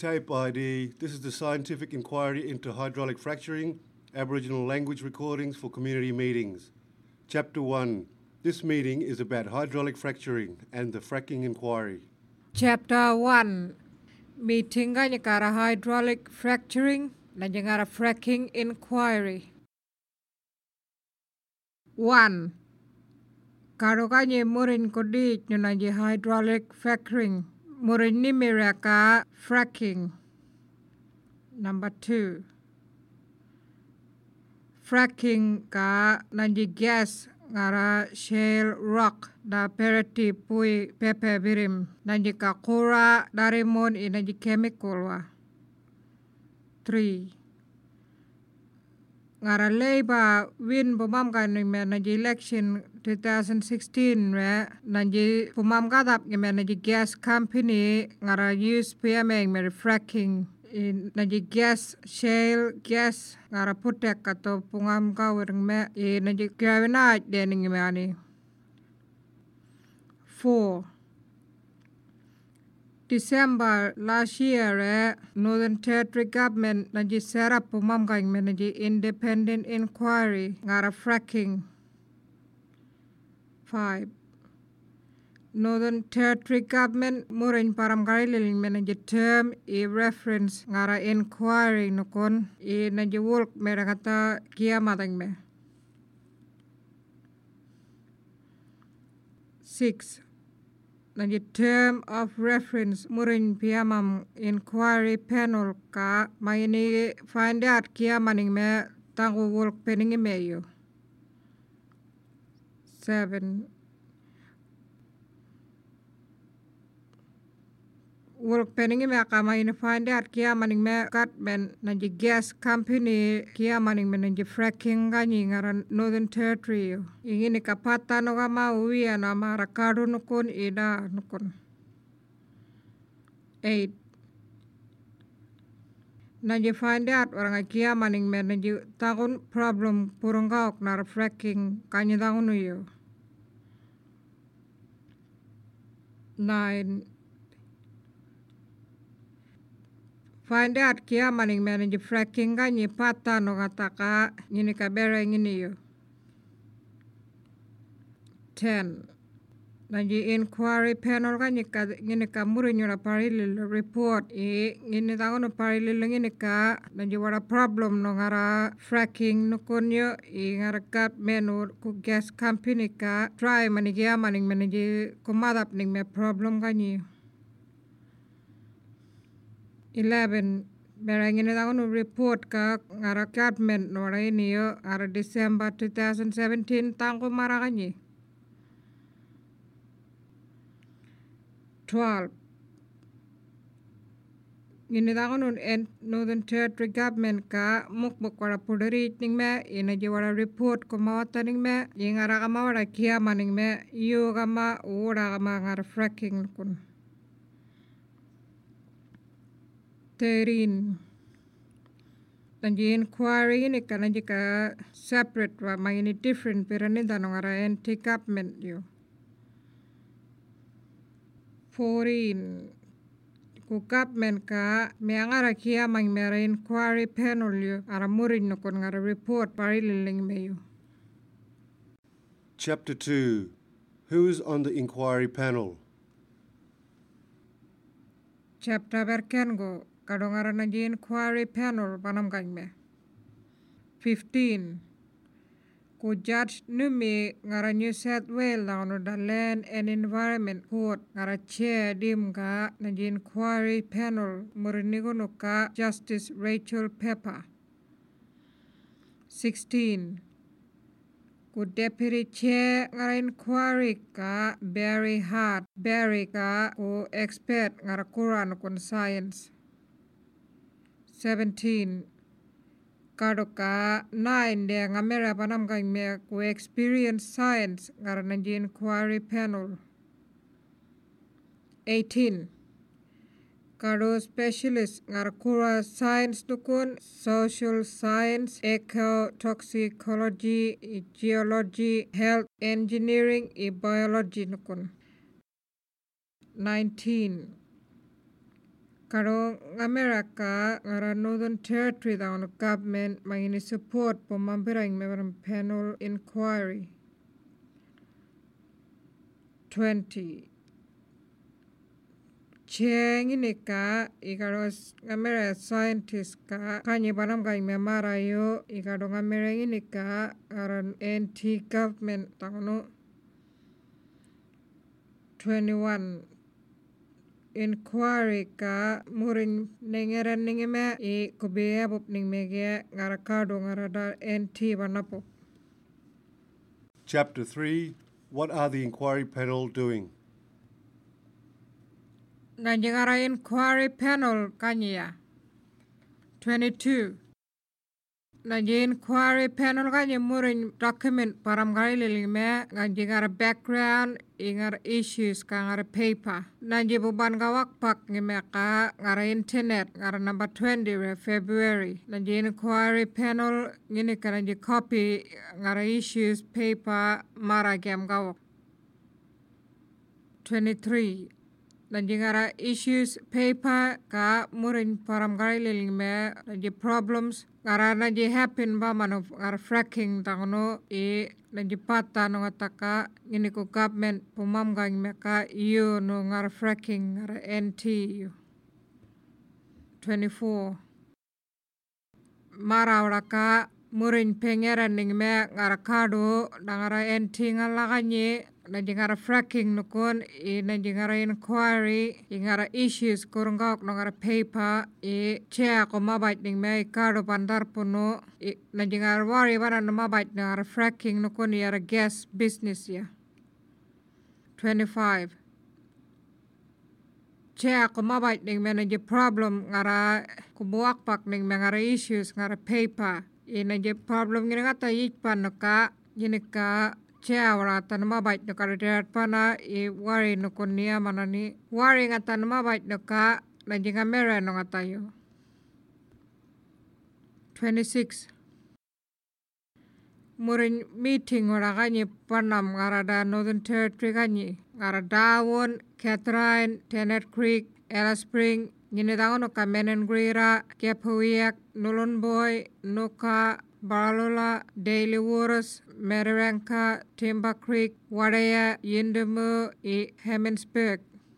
Tape ID. This is the scientific inquiry into hydraulic fracturing, Aboriginal language recordings for community meetings. Chapter 1. This meeting is about hydraulic fracturing and the fracking inquiry. Chapter 1. Meeting ngara hydraulic fracturing dan ngara fracking inquiry. 1. Karokanye murin kodik nunanji hydraulic fracturing. Murin ni miraka fracking. Number 2. Fracking ka nanji gas ngara shale rock da perati pui pepe birim nanji ka kura dari mon i nanji chemical wa. 3. Ngara Labour win pumam ka nanji election 2016 re nanji pumam kadap nanji gas company ngara use PMA ngari fracking in nanji gas shale gas ngara putek atau pungam ka wereng me i nanji kawina dening me ani. 4. December last year, Northern Territory Government nanji set up pumam ka nanji independent inquiry ngara fracking. 5. Northern Territory Government murin param kariling nanji term I reference ngara inquiry nukon I nanji work mera kata kiamatang me. 6. Nanji term of reference murin piamam inquiry panel ka maini find out kiamaning me tangu work peningi meyo. 7. Work peningi me ka maini find out kiamaning me katmen nanji gas company kiamaning me nanji fracking ganyi ngara Northern Territory. Ingini kapata no kama uwi na mara kadu nukun ida nukun. 8. Nanji find out orang kiamaning me nanji takun problem purungkaok nara fracking kanyi takun uyo. 9. Find out kiamaning me nanji fracking kanyi pata no kataka ngini kabera ngini yo. 10. Nanji inquiry panel kanyi ngini ka murin yura parilil report I ngini takun parilil ngini ka nanji wara problem no ngara fracking nukun yo I ngara kat menu ku gas company ka try mani kiamaning me nanji kumadap ning me problem kanyi. 11. Berangin takun report ka ngara government no ra ini yo ngara December 2017 tangku marakanyi. 12. Ngini takun Northern Territory Government ka mukmuk wara pudari ning me ina ji wara report kumawata ning me I ngara kama wara kiama ning me iyo kama ura kama ngara fracking kun. 13. Nanji inquiry ini ka nanji ka separate wa mangini different piranida no ngara anti-government yo. 14. Ku government ka miangara kia mang mera inquiry panel yo ara murin nukon ngara report parililing me yo. Chapter 2. Who is on the inquiry panel? Chapter berkengo kadongara nanji inquiry panel panam me. 15. Ku Judge Numi ngara New South Wales no the Land and Environment Court ngara chair dim ka nanji inquiry panel murinigo no ka Justice Rachel Pepper. 16. Ku Deputy Chair ngara inquiry ka Barry Hart. Barry ka ku expert ngara Quran kun science. 17. Kadoka 9 dia ngamera panam me ku experience science ngara nanji inquiry panel. 18. Kado specialist ngara kura science nukun social science, ecotoxicology, geology, health engineering, biology nukun. 19. Karo America ngara Northern Territory daw government mangini support pemampiring meron panel inquiry. 20. Cheng ini ka ikaro America scientist ka kanyi banam ka memara yo ikaro America ini ka aran anti-government tangno. 21. Inquiry ka murin nengeran nengeme kubeya bop ningmege ngara kado ngara da NT banapo. Chapter 3. What are the inquiry panel doing? Ngara inquiry panel kanya. 22. Inquiry panel kanya murin document param gari lilime ngara background ngara issues ka ngara paper. Buban gawak pak ngimeka ngara internet ngara number 20 February. Inquiry panel ngini ka copy ngara issues paper mara gam gawak. 23. Ngara issues paper ka murin param gari lilime problems ngara happen ba mano ngara fracking tangno pata no ngataka ngini ko government pumam gang meka iyo no ngara fracking ngara NT. 24. Mara ka murin pengeran ning me ngara kado ngara NT ngalakanye ngara fracking nukon ngara inquiry ngara issues kurungak ngara paper chair ko mabait ning me kado bandar puno ngara wari wana mabait ngara fracking nukon yara gas business ya. 25. Chair ko mabait ning me problem ngara kubuak pak ning me ngara issues ngara paper problem ngini ngata yikpan ka yini ka Chair tan mabait no karadat pana wari no kunia manani wari ngatan mabait no ka najinga mera no ngatayo. 26. Murin meeting ora kanyi panam ngarada Northern Territory kanyi ngara Darwin, Catherine, Tennant Creek, Ella Spring, ngini tango no Kamenen Grira, Kepowiak, Nulun Boy, Nuka, Baralola, Daily Waters, Meriranka, Timber Creek, Wadaya, Yindamu, Hemmensburg.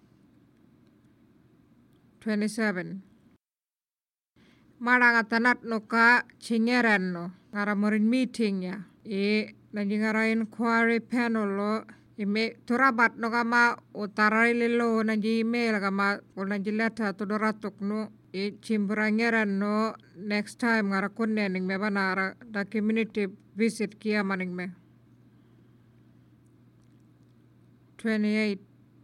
27. Maranga tanat no ka chingeran no ngara murin meeting ya ngara inquiry panel lo turabat no kama utarai lilo nanji email kama nanji letter to doratok no chimburangeran no next time ngara kunne ning me banara da community visit kia maning me. 28.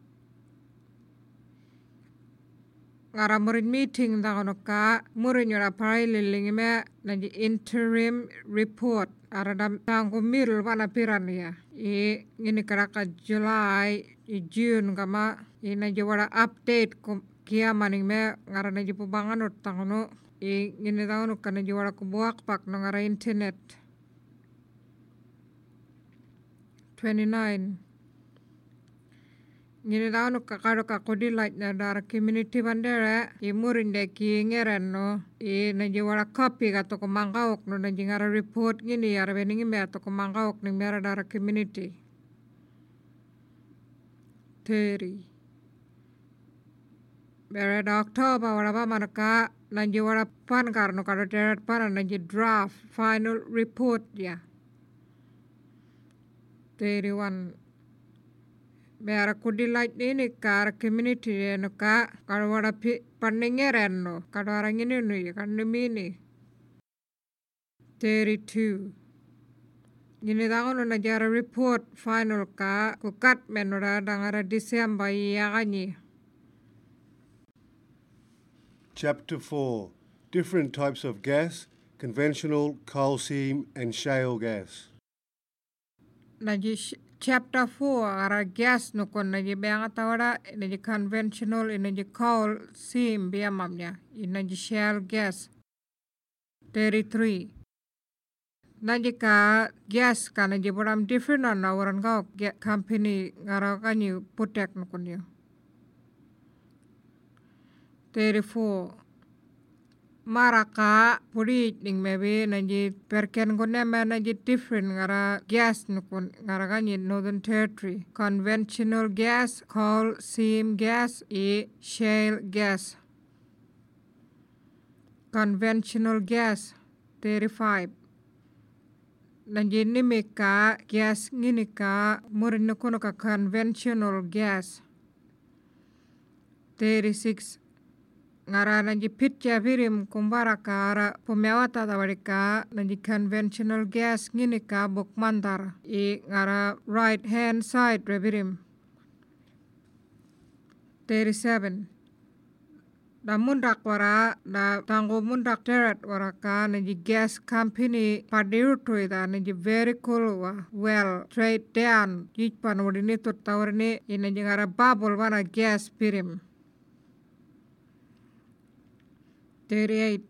Ngara murin meeting da kono ka murin yora parai liling me nanji interim report arada tangko middle wana piran ya ngini karaka July June kama nanji wara update kia maning me ngara nanji pubangan ot tangono ngini tangono ka nanji wara kubuak pak no ngara internet. 29. Ngini tangono ka kado ka kodilait na dara community bandera murin de ki ngeran no nanji wara copy ka toko mangkaok no nanji ngara report ngini yara beningi me toko mangkaok ning mera dara community. 30. Berada Oktober wara ba manaka nanji wara pan karno kado terat pana nanji draft final report ya. 31. Bera kudilait ini kar community no ka kado wara paningeren no kado orang ini no ya kan mini. 32. Gini tango no najara report final ka kukat menora dangara December ya kanyi. Chapter 4. Different types of gas, conventional, coal seam and shale gas. Chapter 4 ara gas nukon naji benga tawara naji conventional naji coal seam biamamnya naji shale gas. 33. Naji ka gas ka naji boram different na waran kau company ngara kanyu putek nukon yo. 34 maraka puri ning maybe nanji perken gonna nanji different ngara gas nukun ngara kanyi Northern Territory. Conventional gas, coal seam gas, shale gas. Conventional gas 35 nanji nimika gas nginika murin nukuno ka conventional gas. 36 ngara nanji pitja virim kumbara kara pumewata tawarika nanji conventional gas nginika buk mandar ngara right hand side revirim. 37 da mundak wara da tanggo mundak teret waraka nanji gas company padirutu ida nanji very cool well straight down jikpan wadini tut tawarni nanji ngara bubble wana gas pirim. 38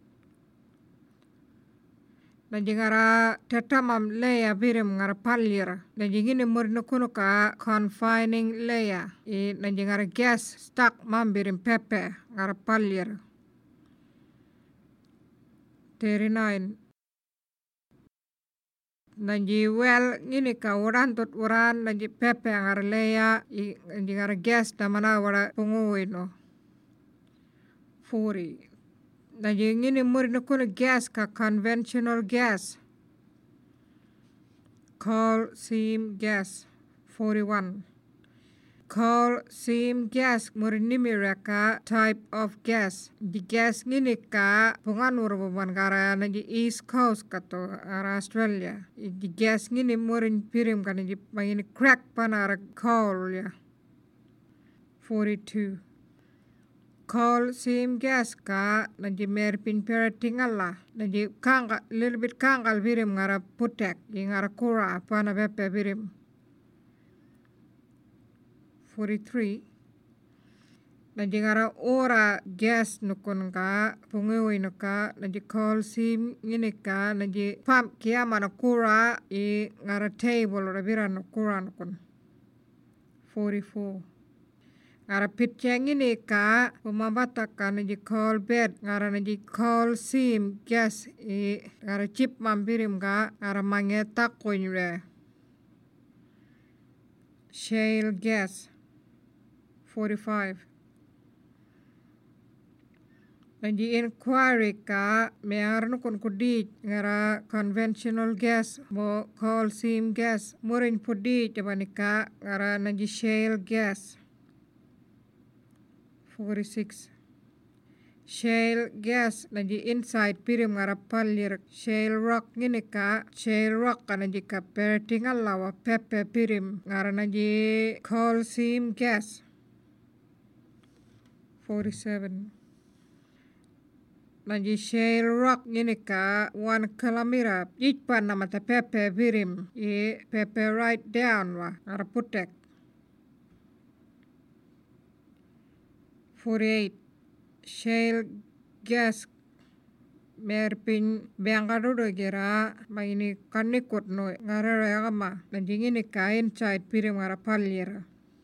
nanji ngara tetamam leya birim ngara palir nanji ngini murno kuno ka confining leya nanji ngara gas stuck mam birim pepe ngara palir. 39 nanji well ngini ka urantut uran nanji pepe ngara leya nanji ngara gas damana wara punguino. 40 nanji ngini murno kuno gas ka conventional gas coal seam gas. 41 coal seam gas murinimi reka type of gas di gas ngini ka pungan urban kara nanji east coast kato ara Australia di gas ngini murin pirim kan nanji pangini crack panara coal ya. 42 coal seam gas ka nanji merpin peratingala nanji kanga little bit kangal birim ngara putek ngara kura pana bepe birim. 43 nanji ngara ora gas nukun ka pungiwi nuka nanji coal seam ngini ka nanji pump kia mana kura ngara table rabira nukura nukun. 44 ngara pitcha ngini ka pumambata ka nanji coal bed ngara nanji coal seam gas ngara chip mambirim ka ngara mangetak koinre. Shale gas. 45 nanji inquiry ka mear nukun kudit ngara conventional gas mo coal seam gas murin pudit jabanika ngara nanji shale gas. 46 shale gas nanji inside pirim ngara palir shale rock ngini ka shale rock ka nanji ka peratingal lawa pepe pirim ngara nanji coal seam gas. 47 nanji shale rock ngini ka 1 kilometer jikpan namata pepe pirim pepe right down ngara putek. 48 shale gas merpin bengkarudo gira maini kanikut no ngara rayama nanji ngini ka inside pirim ngara palir.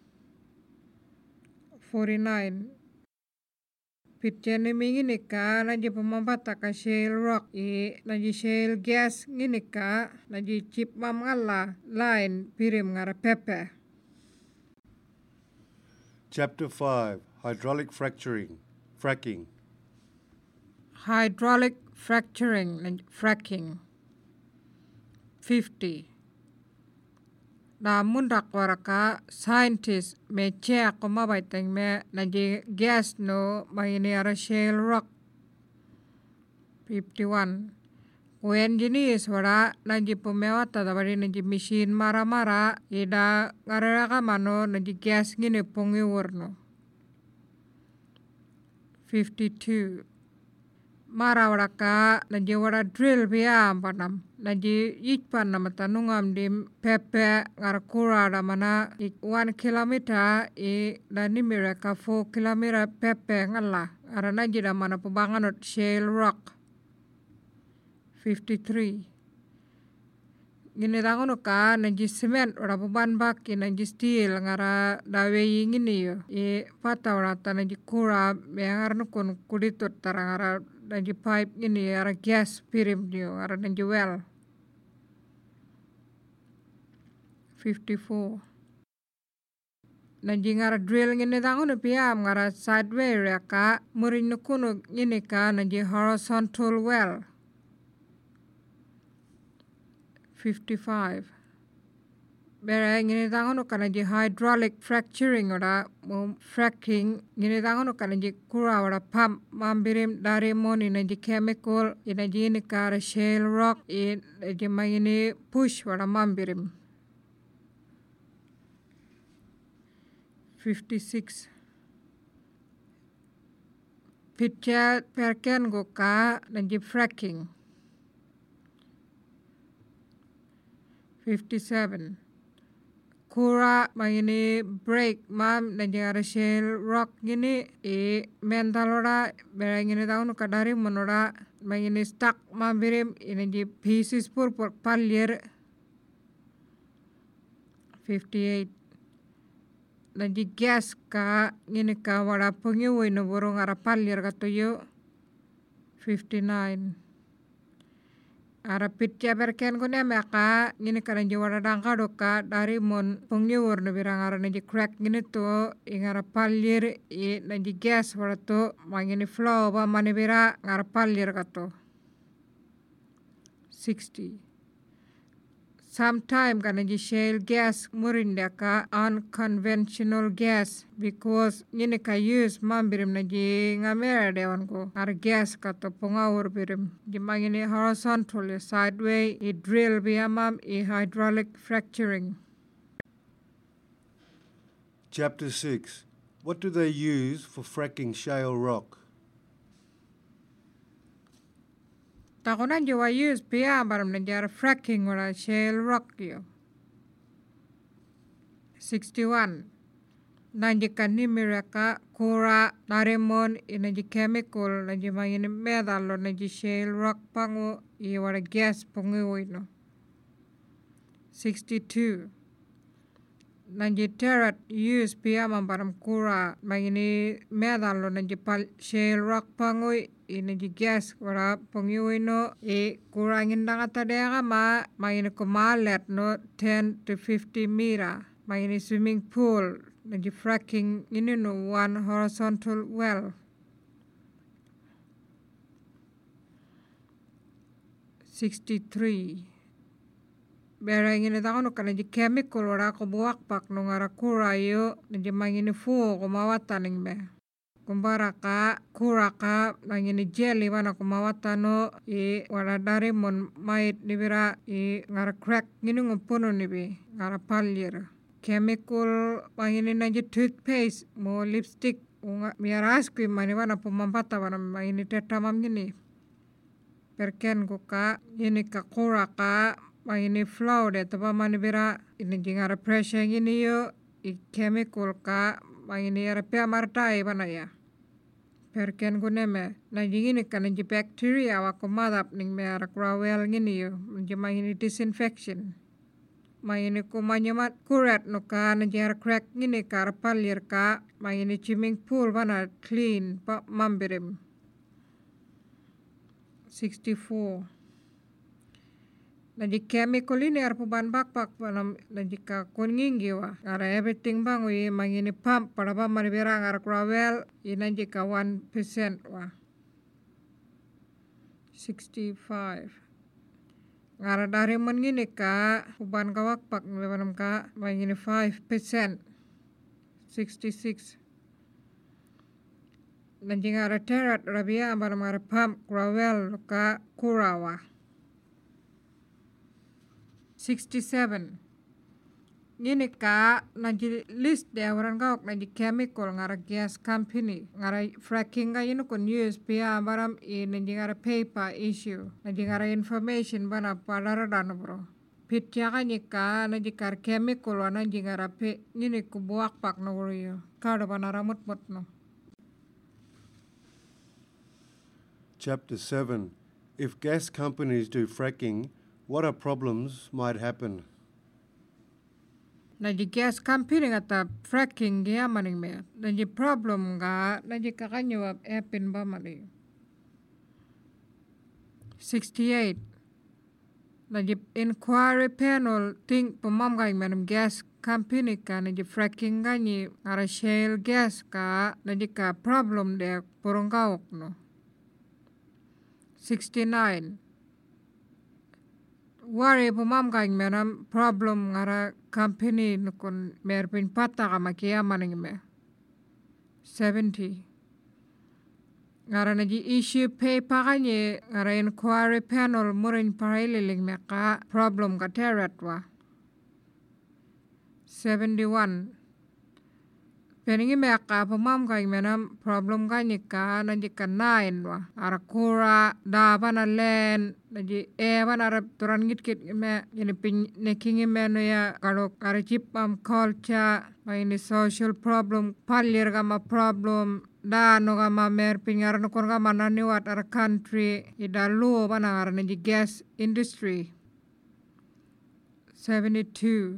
49 pitjani ngini ka nanji pemambata ka shale rock nanji shale gas ngini ka nanji chip mam ngala line pirim ngara pepe. Chapter 5 Hydraulic Fracturing, Fracking. Hydraulic fracturing and fracking. 50 namun waraka scientist me check ko mabaiteng me nanji gas no maini ara shale rock. 51 ko engineers wara nanji pumewata dabari nanji machine mara ida ngaraka mano nanji gas ngine pungi warno. 52 mara waraka nanji wara drill biya panam nanji ikpan nama tanungam di pepe ngarakura damana 1 kilometer dani mereka 4 kilometer pepe ngala ara nanji damana pubanganot shale rock. 53 ngini tangono ka nanji cement ora beban bak nanji steel ngara dawe ngini yo pata ora ta nanji kura mengar no kon kuditot tarangara nanji pipe ngini ara gas pirim dio ara nanji well 54 nanji ngara drill ngini tangono piam ngara sideway ka murin no kuno ngini ka nanji horizontal well 55 bere ngini tangono kana ji hydraulic fracturing ora fracking ngini tangono kana ji kura ora pump mambirim dari moni na ji chemical ina ji ni kara shale rock ji mangini push ora mambirim 56 pitcha perken go ka na ji fracking 57 kura mangini break mam nanjara shale rock gini mentalora berangini tahu kadari menora mangini stuck mambirim ini pieces pur palir 58 nanti gas ka gini ka wala pengyu ino borong ara palir katoyo 59 ara pitya berken ko ne maka ngini karan jawara dangka doka dari mon pengyur no birang ara nanti crack ngini to ingara palir nanti gas warato mangini flow ba mani bira ngara palir kato 60 sometime kan nanti shale gas murinda ka unconventional gas because ngini ka use mambirim nanti ngamera dewan ko ar gas kato pengawur birim jimang ini horizontal sideway drill biamam hydraulic fracturing. Chapter 6. What do they use for fracking shale rock? Takunan jawa use biamam nanti fracking ora shale rock yo 61 nanjikan ni mereka kura naremon inaji chemical nanji mangini metal lo nanji shale rock pangu iwara gas pangu ino 62 nanji terrat use pia mamparam kura mangini metal lo nanji shale rock pangu inaji gas wara pangu ino kura ngindang atadega ma mangini kumalet no 10 to 50 meter mangini swimming pool nanti fracking ini no one horizontal well 63 berang ini tahu no kan nanti chemical ora ko buak pak no ngara kura yo nanti mangini fu ko mawatan ing be kumbara ka kura ka mangini jelly wana ko mawatan no wala dari mon mait nibira ngara crack ngini ngumpuno nibi ngara palir chemical mangini nanti toothpaste mo lipstick miar ice cream mani wana pumampata wana mangini tetamam gini perken ko ka ini ka kura ka mangini flow de tapa mani bira ini jingara pressure gini yo chemical ka mangini ara pia martai wana ya perken ko neme nanti gini ka nanti bacteria wako madap ning me ara krawel gini yo nanti mangini disinfection mangini ko manyamat kurat no ka nanjara crack ngini ka palir ka mangini swimming pool bana clean pa mambirim 64 nanti chemical ini ar puban bakpak panam nanti ka kuningi wa ara everything bang wi mangini pump para ba mari berang ar krawel nanti ka 1% wa 65 ngara dari mon gini ka uban ka wakpak lebanam ka mangini 5% 66 nanti ngara terrat rabia ambar ngara pump krawel ka kurawa 67 gini ka nanti list de waran ka nanti chemical ngara gas company ngara fracking ka yun kon use pia baram nanti ngara paper issue nanti ngara information bana padara dan bro pitya ka nika nanti kar chemical wana nanti ngara pe gini ku buak pak no yo kada bana ramut mut no. Chapter 7. If gas companies do fracking, What are problems might happen? Naji gas company ngata fracking gia maning me. Naji problem ga naji kakanyawab epin ba mali. 68. Naji inquiry panel think pemam ga manam gas company ka naji fracking ga ni ara shale gas ka naji ka problem de porongkaok no. 69. Wari pemam ga manam problem ngara company nukun merpin pata ka makia maning me. 70. Ngara naji issue paper kanye ngara inquiry panel murin parililing meka problem ka teret wa. 71. Peningi meka pemam ka menam problem kanye ka naji ka 9 wa. Ara kura daba na len naji ewan ara turan ngit me ini pin nekingi meno ya kalau ara chipam culture ini social problem palir kama problem da no kama mer pingar no kon kama nani wat our country ida luo bana ara naji gas industry. 72.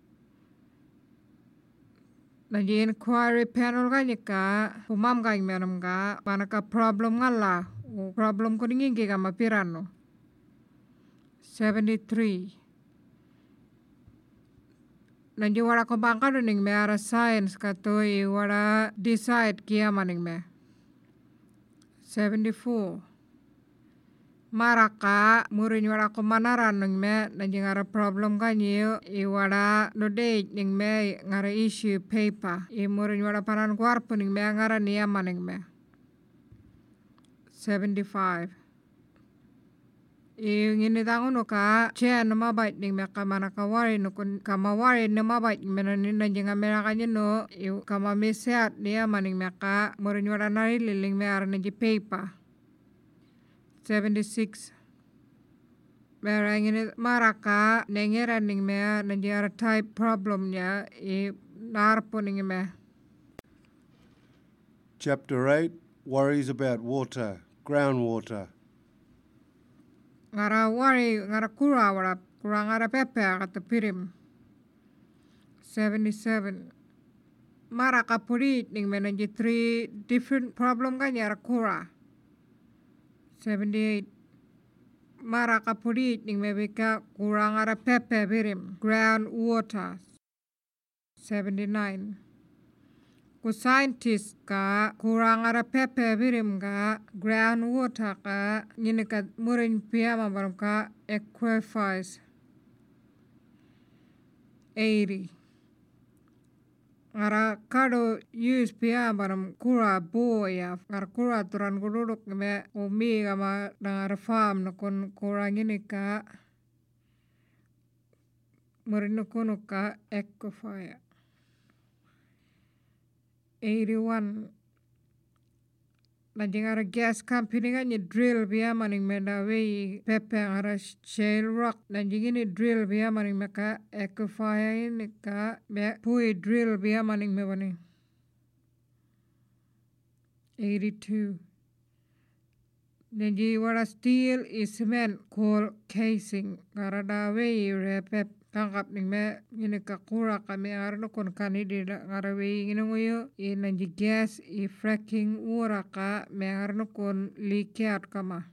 Naji inquiry panel ka nika pumam ka meram ka panaka problem ngala problem ko dingi kama pirano. 73. Naji wara ko bangka duning me ara science katoi wara decide kia maning me. 74. Maraka murin wara ko manaran ning me naji ngara problem kanyo I wara no date ning me ngara issue paper I murin wara paran kwarpo ning me ngara niya maning me. 75. Ngini tango no ka chair no mabait ning me kamana kawari no kun kamawari no mabait mena ni naji ngamera kanyo no kama meseat niya maning me ka murin wara nari liling me ara naji paper. 76. Mera ngini maraka nengera ning me naji ara type problem nya I narpo ning me. Chapter 8, Worries about water, groundwater. Ngara wari ngara kura wara kura ngara pepe kata pirim. 77. Maraka purit ning me naji 3 different problem kan yara kura. 78. Maraka purit ning me bika kura ngara pepe pirim groundwater. 79. Ku scientist ka kurang ara pepe birim ka groundwater ka ngini ka murin piyama baram ka aquifers. 80. Ngara kado use piyama baram kura boya ngara kura turan gururuk me umi kama ngara farm nukun kura ngini ka murin nukunu ka aquifer. 81. Naji ngara gas company ka ni drill biya maning menda wei pepe ngara shale rock naji gini drill biya maning meka aquifer ini ka me pui drill biya maning me bani. 82. Naji wara steel I cement coal casing ngara da wei repep tangkap ning me ngini ka kura kami ngara nukun kanidi ngara wei ngini nguyo I naji gas I fracking ura ka me ngara nukun likiat kama.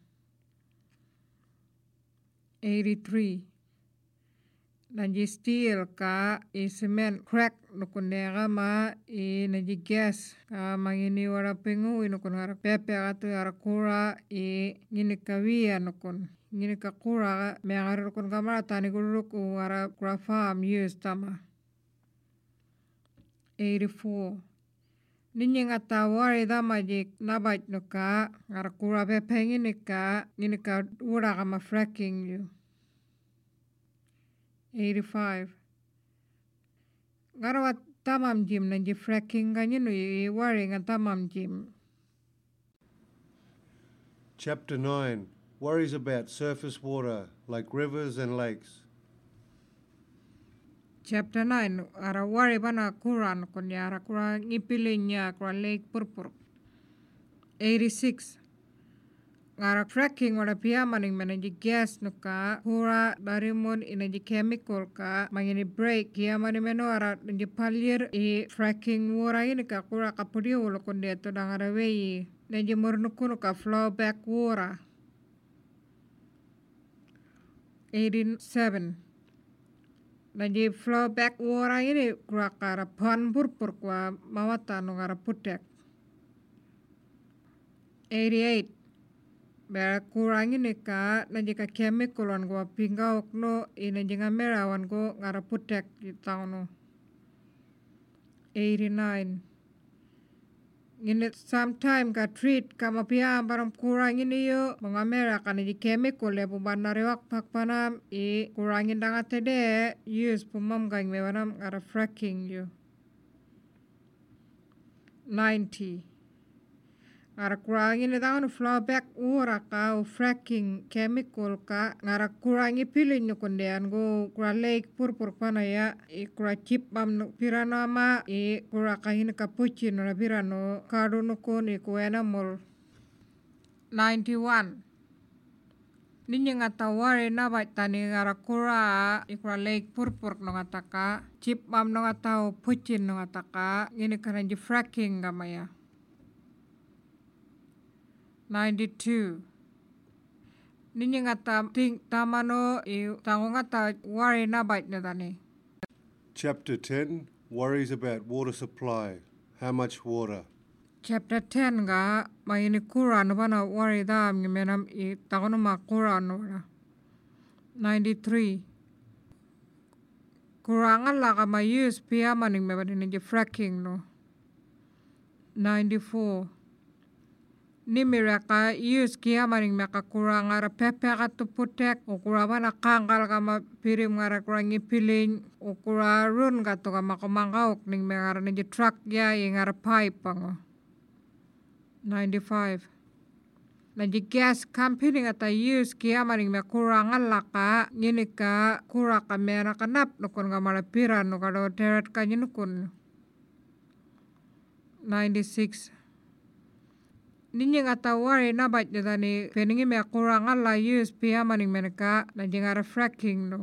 83. Naji steel ka I cement crack nukun nega ma I naji gas ka mangini wara pingu nukun ngara pepe katu ngara kura I ngini ka wia nukun. Ngini ka kura me ngara nukun kamara tani guruk ngara kura farm use tama. 84. Ninyi ngata wari dama jik nabait nuka ngara kura pepe ngini ka ura kama fracking yu. 85. Ngara wat tamam jim naji fracking ka nyinu I wari ngatamam jim. Chapter 9, Worries about surface water, like rivers and lakes. Chapter 9. Ara wari bana kuran kunya ara kura ngipilinya kura lake purpur. 86. ngara fracking wala pia maning mananji gas no ka hura dari mon inaji chemical ka mangini break kia mani meno ara nanji palir I fracking wara ini ka kura ka pudio lo konde to dangara wei nanji murnukuno ka flow back wara 87 nanji flow back wara ini kura kara pan purpur kwa mawata no ngara putek 88 Bera kurangi nika nanji ka chemical wan go pingaok no nanji ngamera wan go ngara putek di tauno 89 Ngini sometime ka treat kama pia barang kurangi ni yo mengamera ka nanji chemical ya pumban narewak pakpanam kurangi danga tede use pumam gaing mewanam ngara fracking yo 90 ngara kurangi ni tahu flow back ura ka fracking chemical ka ngara kurangi pilin no kondean go kura lake purpur pana ya kura chip bam no pirano ama kura kahin ka puchi no pirano kadu no kon kuena mol 91 Ninyi ngata wari na tani ngara kura kura lake purpur no ngataka chip bam no ngata puchi no ngataka ngini kananji fracking gamaya 92 Ninyi ngata ting tamano tango ngata worry na bite na tani Chapter 10 Worries about water supply. How much water? Chapter 10 ga mayini kura no bana worry da menam tango no ma kura no 93 Kurangan la ka ma use pia maning me bani ni fracking no 94 Nimira ka use kia maning meka kurang ngara pepe ka tuputek ukura bana kangkal kama pirim ngara kurangi piling ukura run ka to kama komangkauk ning ngara ninji truck ya ngara pipe pango 95 Nanji gas company ngata use kia maning me kurangan laka ngini ka kura ka mera kanap nukun kamara piran nukado teret ka nukun 96 Ninyi ngata worry na bite na tani peningi me kurangan la use pia maning meneka nanji ngara fracking no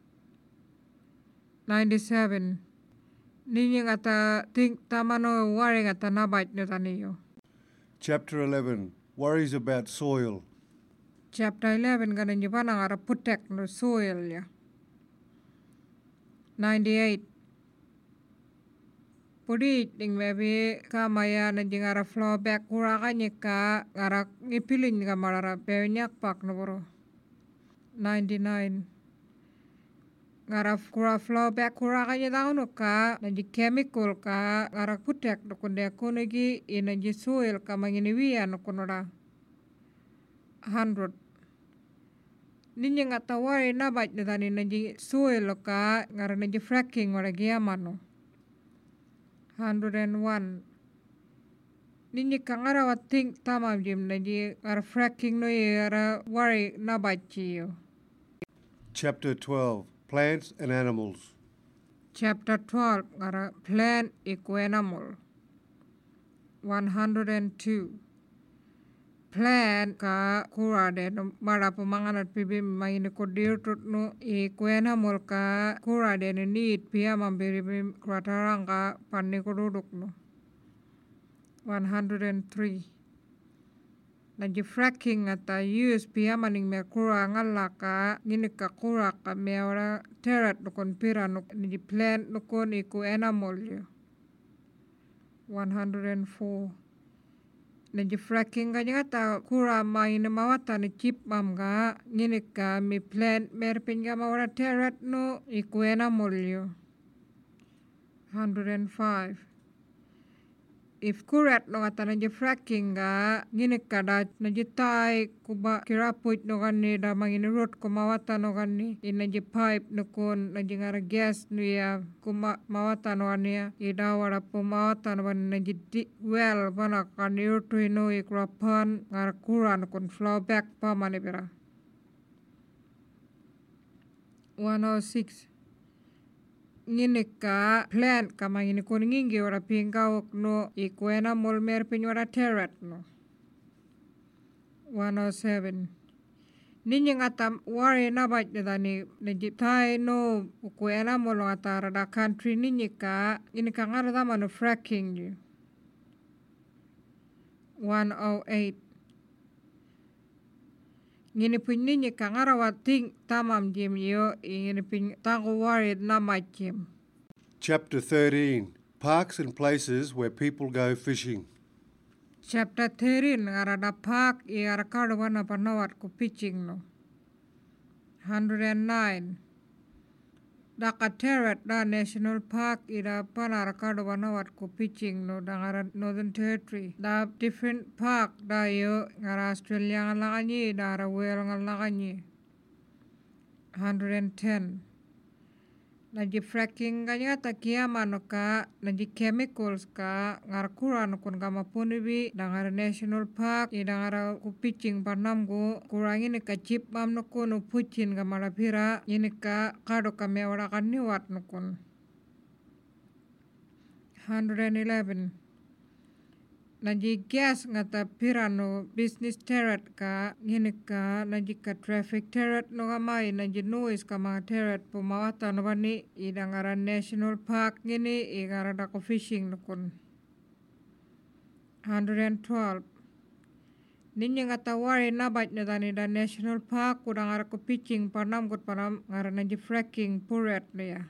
97 Ninyi ngata think tamano worry ngata na bite na tani yo Chapter 11 Worries about soil. Chapter 11 ka nanji bana ngara putek no soil ya 98 Pudi ding maybe kamaya nanji ngara flow back kura ka ngara ngipilin ka marara pewnyak pak no boro 99 ngara kura flow back kura ka tahu ka nanji chemical ka ngara putek no kunde kunegi nanji soil ka mangini wiya no kunora 100 Ninyi ngata worry na bite na tani nanji soil ka ngara nanji fracking wala giamano 101 Ninyi ka ngara wa think tamam jim nanji ngara fracking no ngara worry na bite yo Chapter 12 Plants and Animals. Chapter 12 ngara plant iku animal 102 Plant ka kura de no mara pamanganat pibi maini ko dirtut no iku animal ka kura de no need pia mambiri kratarang ka panni ko duduk no 103 Nanji fracking ata use pia maning me kura ngala ka ngini ka kura ka meora teret nukon pira nanji plant nukon iku animal yo 104 Nanji fracking ka ngata kura maini mawata ni chip mam ga ngini ka mi plant merpin ka maora teret no iku animal yo 105 If kurat no ngata nanji fracking ga ngini kada nanji tai kuba kirapuit no gani da mangini road kumawata no gani nanji pipe no kon nanji ngara gas no ya kuma mawata no gani ida wara pumawata no gani nanji well bana kani utu no ikrapan ngara kura no kon flow back pa mani pira 106 ngini ka plant ka mangini kun ngingi ora pingkauk no ikuena molmer pinyora teret no 107. Ninyi ngata wari nabat dani nejitai no ukuela molo ngata rada country ninyi ka ini ka ngara dama no fracking ju. 108. Ngini pun ninyi ka ngara wating tamam jim yo ngini pun tango wari namat jim. Chapter 13. Parks and places where people go fishing. Chapter 13 ngara da park I ngara kado wana panawat ko pitching no. 109. Daka Terrat da National Park ida panara kado wanawat ko pitching no da ngara Northern Territory. Da different park da yo ngara Australia ngalakanyi da ngara Wales ngalakanyi. 110. Naji fracking kanya takiama no ka naji chemicals ka ngara kura no kun kama punibi da ngara National Park ida ngara ku pitching panam go kurang ini ka chip mam no kun puchin ka malapira ini ka kado ka mewara ka niwat no kun. 111. Naji gas ngata pira no business terrat ka ngini ka naji ka traffic terrat no kamai naji noise ka mga terrat pumawata no bani ida ngara National Park ngini I ngara dako fishing no kun. 112. Ninyi ngata wari nabat na tani da National Park kuda ngara ko pitching panam kut panam ngara naji fracking puret no ya.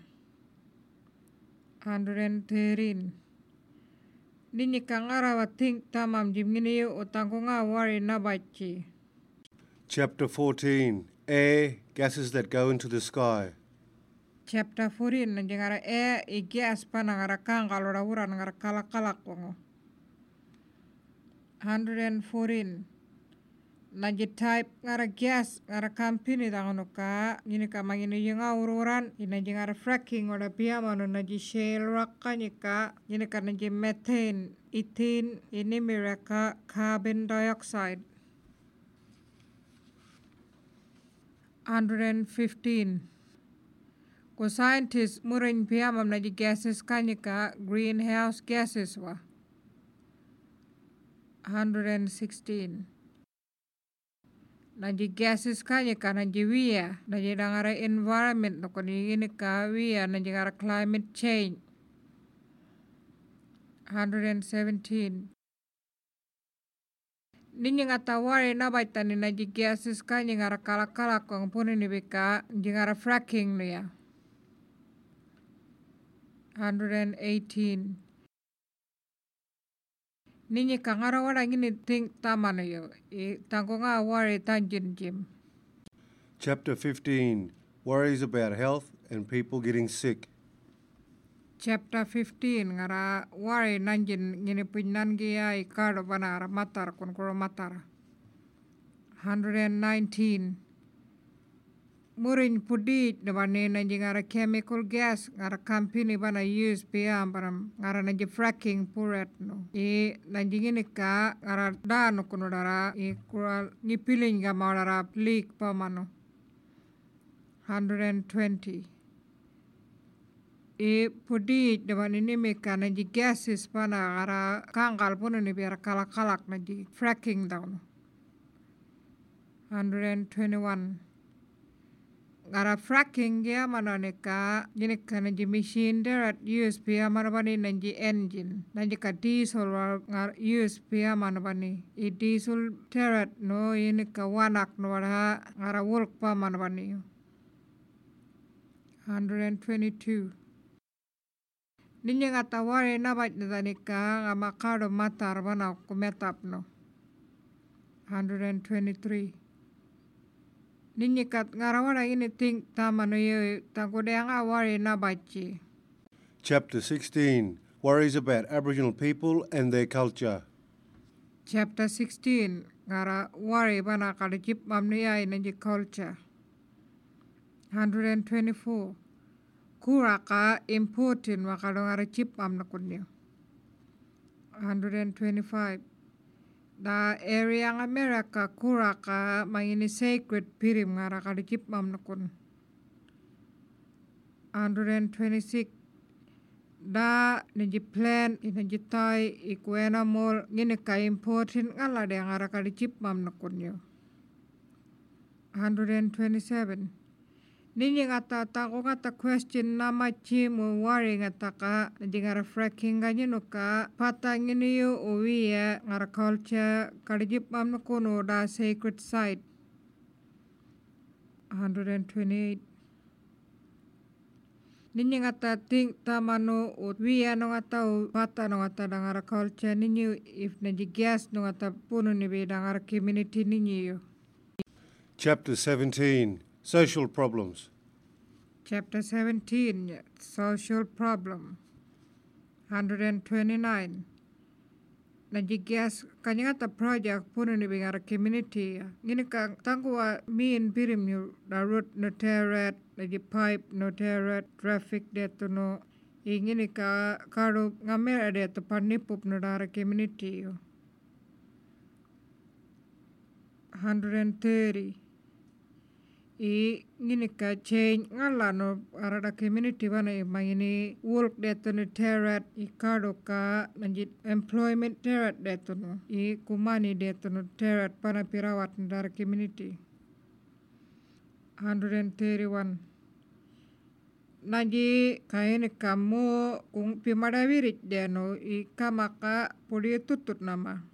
113. Ninyi ka ngara wating tamam jim ngini yo utang ko nga wari nabatchi. Chapter 14. Air, gases that go into the sky. Chapter 14 nanti ngara I gas pa na ngara kang kalora uran ngara kalak-kalak ko. 114. Nanti type ngara gas ngara company tangono ka ngini ka mangini yung ururan nanti ngara fracking oda piyama no nanti shale rock ka ngini ka nanti methane, ethane, ini mereka carbon dioxide. 115. Ko scientists murin piyama nanti gases ka greenhouse gases wa. 116. Nanti gases kanya ka nanti wiya nanti ngara environment no kuni ini ka wiya nanti ngara climate change. 117. Ninyi ngata wari nabaitani nanti gases kanya ngara kalak-kalak kong puni ni bika nanti ngara fracking no ya. 118. Ninyi ka ngara wara ngini ting tama no yo tangko nga wari tanjin jim. Chapter 15. Worries about health and people getting sick. Chapter 15 ngara wari nanjin ngini pinnan giya ikado banara matar kun kuro matar. 119. Murin pudi dabane nanji ngara chemical gas ngara company bana use piyam param ngara nanji fracking puret no. Nanji ngini ka ngara dano kuno dara kura ngipiling ga maudara leak pamano. 120. Pudi dabane nimi ka nanji gases pana ngara kangkal puno ni biar kalak-kalak nanji fracking down. 121. Ngara fracking ya mana neka gini ka nanji machine derat use pia mana bani nanji engine nanji ka diesel ngar use pia mana bani diesel derat no ini ka wanak no wara ngara work pa mana bani. 122. Ninyi ngata wari nabat neka ngama kado matar bana kumetap no. 123. Ninyi kat ngarawara ini ting tama no yo tangko deanga wari nabachi. Chapter 16. Worries about Aboriginal people and their culture. Chapter 16. Ngara wari bana kada jip mamniya nanji culture. 124. Kura ka important wakado ngara jip mamna kunyo. 125. Da area ng America kura ka mangini sacred pirim ngara ka dikip mam nakun. 126. da nanji plan nanji tai ikuena mol ngine ka important ngala de ngara ka chip mam nakunyo. 127. Ninyi ngata ko ngata question nama chimu worry ngata ka nanji ngara fracking ganyo ka pata ngini yo uwiya ngara culture ka chip mam nakuno da sacred site. 128. Ninyi ngata think tamano wiya no ngata pata no ngata dangara culture ninyi if nanji gas no ngata puno ni be dangara community ninyi yo. Chapter 17, Social Problems. Chapter 17, Social Problem. 129. Nanji gas kanyangata project puno ni be dangara community ya. Ngini ka tangwa min birim yu da road no terret nanji pipe no terret traffic deto no ingini ka karo ngamera deto panipup no dara community yo. 130. Ngini ka change ngala no arada community wana mangini work deto no terret karo ka nanji employment terret deto no kumani deto no terret pana pirawat no dara community. 131. Nanji kaini kamu kung pimadawirit deno kamaka pudi tutut nama.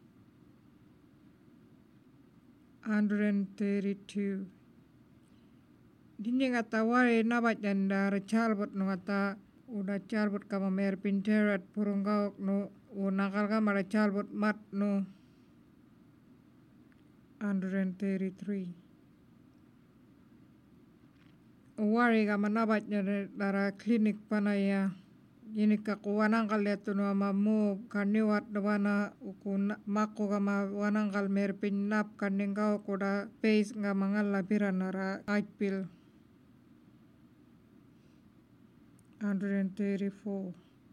132. Dinyi ngata wari nabat jandara chalbot no ngata uda chalbot kama mer pinterat purungauk no unakal kama da chalbot mat no. 133. Wari kama nabat jandara klinik panaya ini kaku wanangkal letu no ama mo kaniwat wana ukun mako kama wanangkal mer pinnap kaningkau kuda pace nga mangala piranara aipil. 134.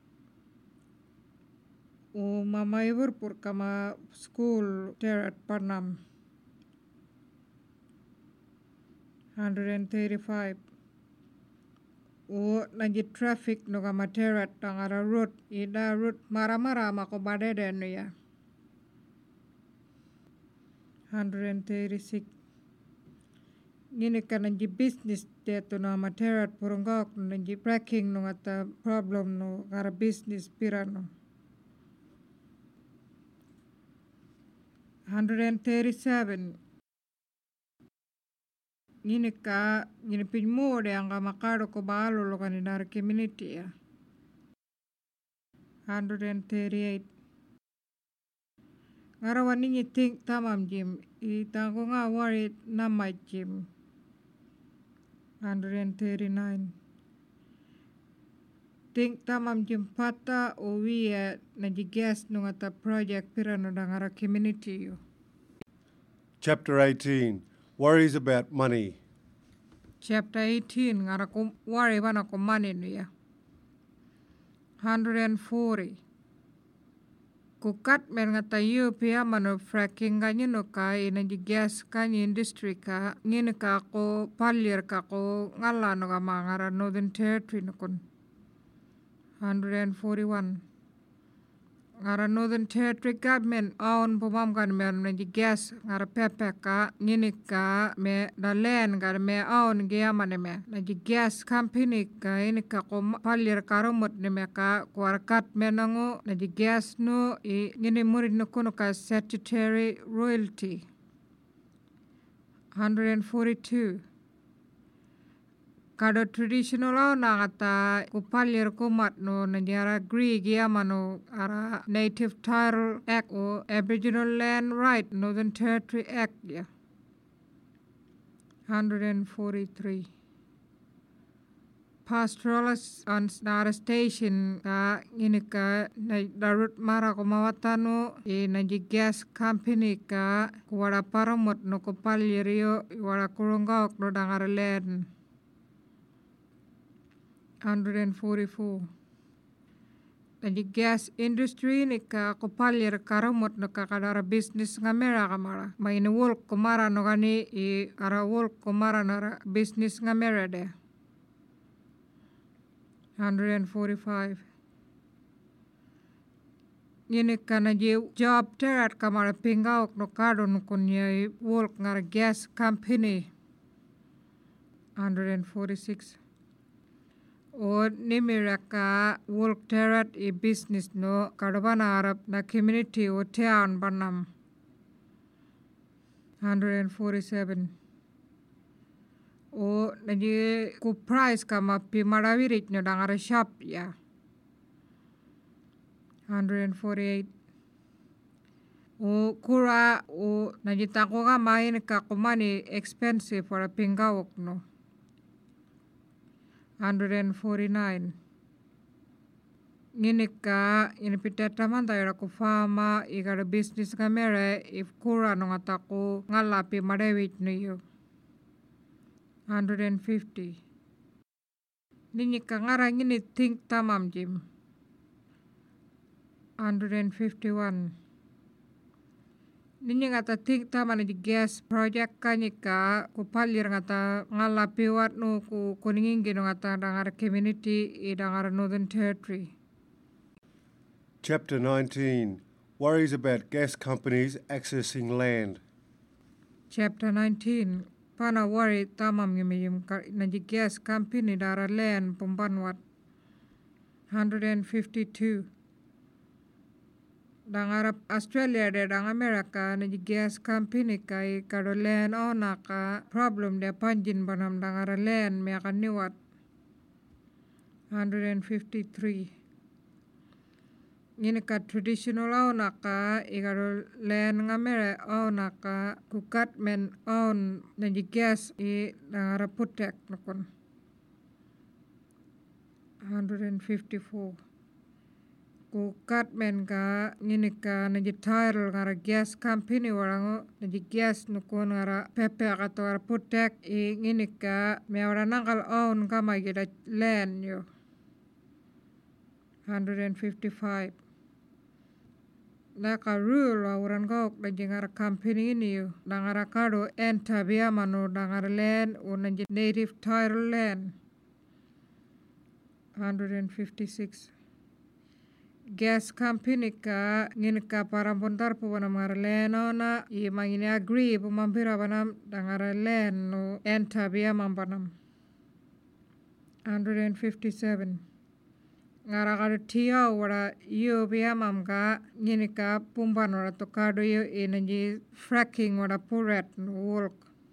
Mama iburpur kama school terat panam. 135. Nanji traffic no kama terat tangara road ida road mara-mara mako badede no ya. 136. Ngini ka nanji business deto no ama terat purunggok no nanji tracking no ngata problem no kara business pirano. 137. Ngini pinmo de ang makaro ko balo lo kanina community ya. 138. Ngarawan ninyi think tamam jim itangko nga worry namay jim. 139. Think tamam jim pata o wiya nanji gas no ngata project pirano dangara community yo. Chapter 18, Worries about Money. Chapter 18, ngara ko worry wana ko money no ya. 140. Kukat men ngata yu pia mano fracking ganyo no ka nanji gas kanyi industry ka ngini ka ko palir ka ko ngala no ka ngara Northern Territory no kun. 141. Ngara Northern Territory government aon pumam kan men nanji gas ngara pepe ka ngini ka me da land ka me aon giyamane me nanji gas company ka ini ka ko palir karomot ne me ka kuarkat menango nanji gas no ngini murid no kuno ka statutory royalty. 142. Kado traditional law na ngata kupalir kumat no nanjara agree giyamano ara Native Title Act o Aboriginal Land Right Northern Territory Act ya. 143. Pastoralist on Nara Station ka ini ka na darut mara kumawatano nanji gas company ka kuwara paramot no kupalir yo wara kurungaok no dangara land. 144. Nanji gas industry ni ka kupalir karamot no kakadara business ngamera kamara. Maini wolk kumara no kani ara wolk kumara nara business ngamera de. 145. ini kana je job terat kamara pingaok no kado nukun ye work ngara gas company 146 o nimiraka work terat e business no kadabana arab na community o town banam 147 o naji ku price kama pimarawirit no dangara shop ya 148 o kura o najitako ka main ka kumani expensive for a pingawok no 149 ngini ka ini pitataman tayo ko fama igara business ka mere if kura no atako ngalapi marewit no yo 150 nini ka ngara ngini think tamam jim 151 nini ngata think taman di gas project kanika ku palir ngata ngalapi wat no ku kuningin gino ngata dangar community I dangar Northern Territory. Chapter 19. Worries about gas companies accessing land. Chapter 19. Pana worry tamam yumiyum naji gas company dara land pumbanwat 152 dangar Australia de dang America naji gas company kai kado land ona ka problem de panjin banam dangar land me akan niwat 153 ini ka traditional ona ka igaro land ngamere ona ka kukat men on naji gas I dangar putek nukon 154 kukat men ka ngini ka naji title ngara gas company warango naji gas nukon ngara pepe kato putek I ngini ka me orang nangkal on kama gida land yo 155 Naka rule orang kau naji ngara company ini yo dangara kado enta biya mano dangara land o naji native title land 156 gas company ka ngin ka parampon tarpo wana mara land ona I mangini agree po mampira banam dangara land no enta biya mampanam 157 ngara kado tiya wara iyo biya mamka ngini ka pumpan wara to kado yo I naji fracking wara puret no work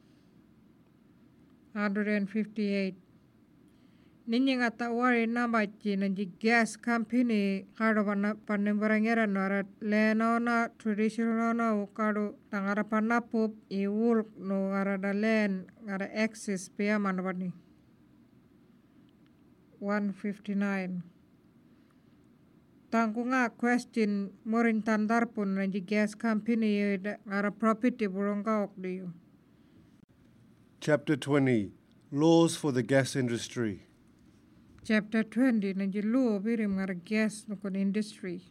158 Ninyi ngata wari namachi naji gas company kado panimbarangera nara lena na traditional na kado tangara panapup I work no ngara da land ngara access pia manabani 159 Tangku nga question morin tandar pun naji gas company ngara property burung kaok diyo Chapter 20. Laws for the gas industry. Chapter 20 naji law birim ngara gas nukon industry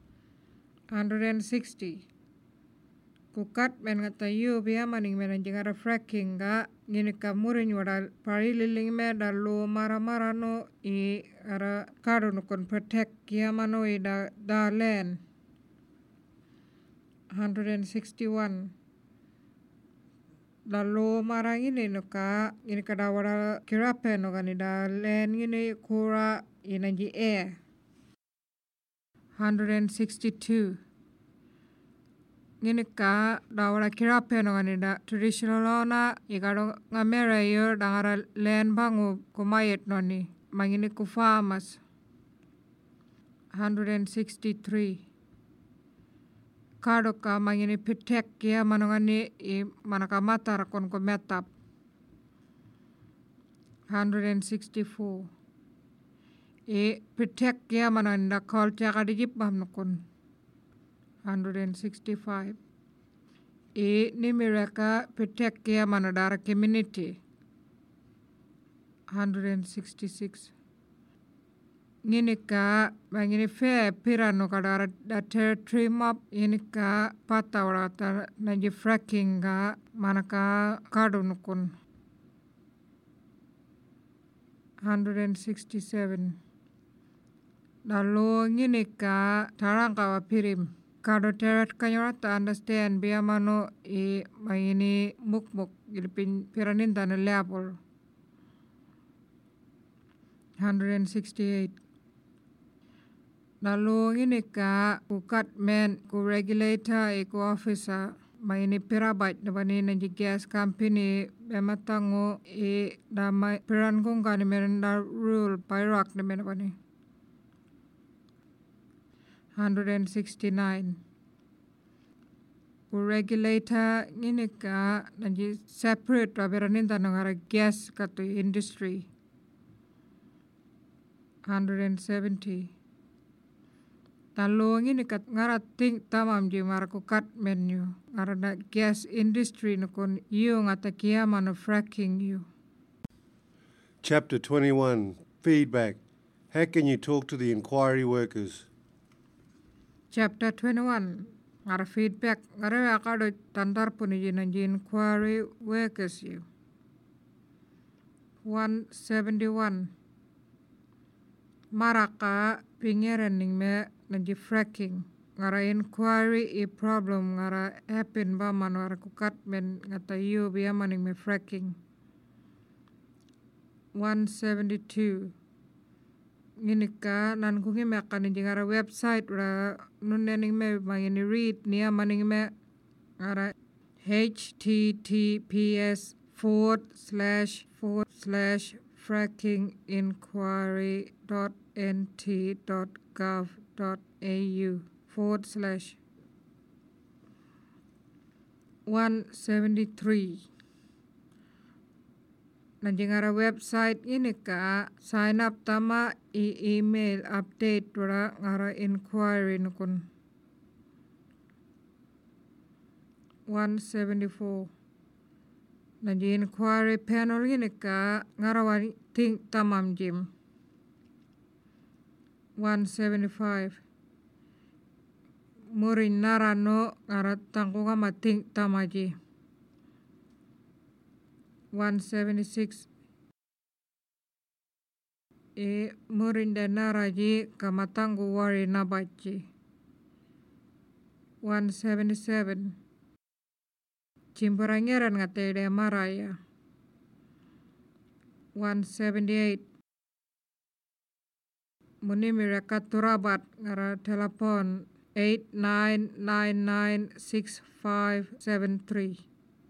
160 kukat men ngata yu biya maning men naji ngara fracking ga ngini ka murin wada parililing me da law mara no I ngara kado nukon protect kia mano I da land 161 da law marang ini nuka ini kada wada kirape no gani da land ini kura I naji air 162 ngini ka da wada kirape no gani da traditional ona igaro ngamera yo dangara land bangu kumayet noni mangini ku farmers 163 kado ka mangini pitek kia manongani I manaka matar kon ko metap 164 pitek kia manongani da kol tiaka di jipam nukon 165 nimireka pitek kia manodara community 166 ngini ka mangini fair pirano kadara da territory map ini ka pata wala naji fracking ga manaka kado nukun 167 Lalu ngini ka tarang kawa pirim. Kado teret kanyarata understand biya mano maini mukmuk ilipin piranin tana level. 168. Lalu ngini ka kukat men ku regulator ku officer maini pirabait nabani nanji gas company bematango damai piran kong kani merenda rule pairak na menabani. 169. Ku regulator ngini ka nanji separate rabiranin tanangara gas katu industry. 170. Lalu ngini kat ngara ting tamam ji mara ku kat menu ngara na gas industry nukun yu ngata kiyama no fracking yu. Chapter 21, Feedback. How can you talk to the inquiry workers? Chapter 21, ngara feedback ngara akado tandar puni ji nanji inquiry workers yu. 171. Maraka pingeran ning me nanji fracking ngara inquiry problem ngara happen ba manwara kukat men ngata yu biya maning me fracking. 172. Ngini ka nan kungi me kanin ngara website ra nunening me mangini read niya maning me ngara https://frackinginquiry.nt.gov.au/ 173. Nanjingara website ini ka sign up tama email update ra ngara inquiry nukun. 174. Nanji inquiry panel ini ka ngara ting tamam jim. 175. Murin narano ngara tangkunga mating tamaji. 176. Murin dan naraji kamatanggu wari nabaji. 177. Cimperangeran ngatede maraya. 178. Muni mereka turabat ngara telepon 89996573.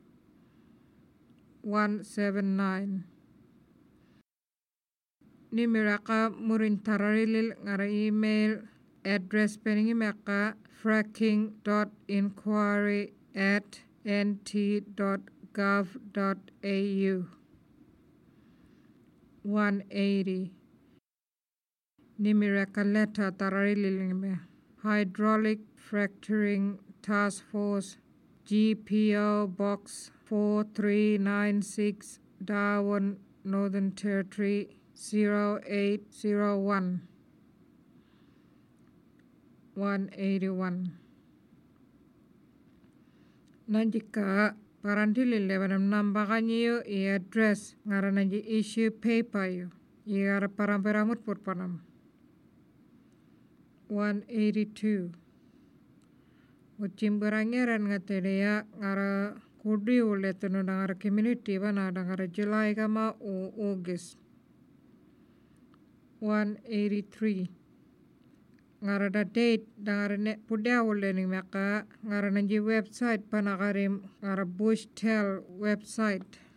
179. Ni mereka murin tararilil ngara email address peningi mereka fracking.inquiry@nt.gov.au. 180. Ni mereka letter tararilil me Hydraulic Fracturing Task Force GPO Box 4396 Darwin, Northern Territory 0801. 181. Nanjika parantili lebanam nambakannya yu address ngara nanji issue paper yu ngara paramperamut purpanam. 182. Ucimberangeran ngatede ya ngara kudi uletunu ngara community bana ngara July kama August. 183. Ngara da date ngara ne pudia ulening maka ngara nanji website panakarim ngara Bushtel website